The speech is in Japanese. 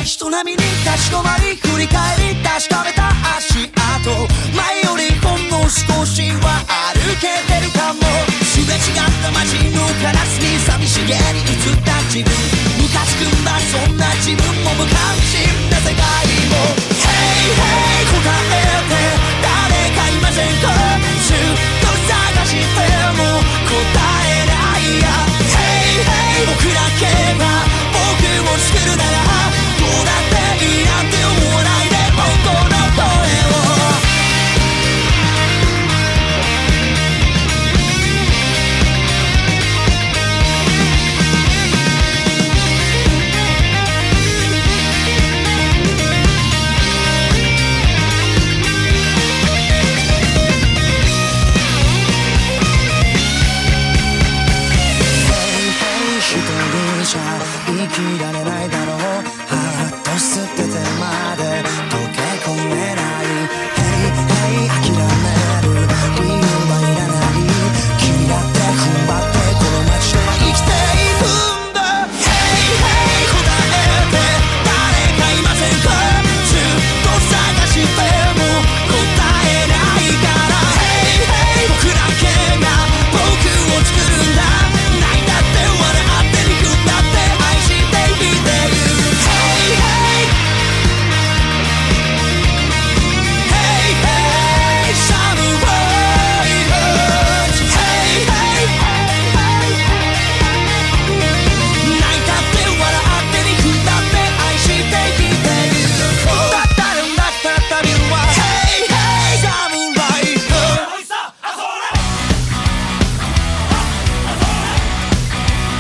人並みに立ち止まり振り返り確かめた足跡、前よりほんの少しは歩けてるかも。すれ違った街のカラスに寂しげに映った自分、ムカつくんだそんな自分も無関心。